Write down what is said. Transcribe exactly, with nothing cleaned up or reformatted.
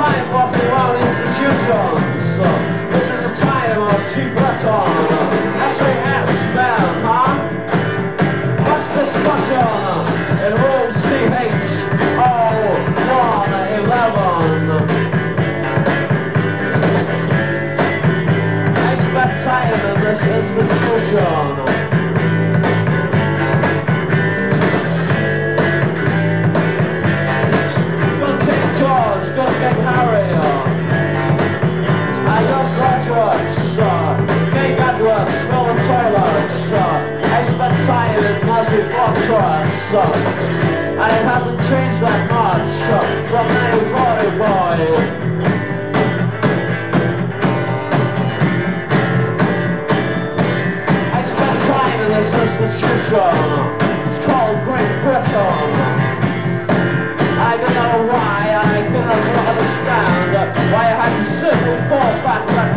time walking around institutions. This is the time of G. Breton. S A S, man, huh? What's discussion in room C H oh one eleven? I spent time in this institution. I love graduates, uh, gay graduates, Roman toilets. uh, I spent time in Nazi fortress, uh, and it hasn't changed that much uh, from when I was a boy. I spent time in this institution. It's called Great Britain. I don't know why, I cannot understand why I had to sit and fall back like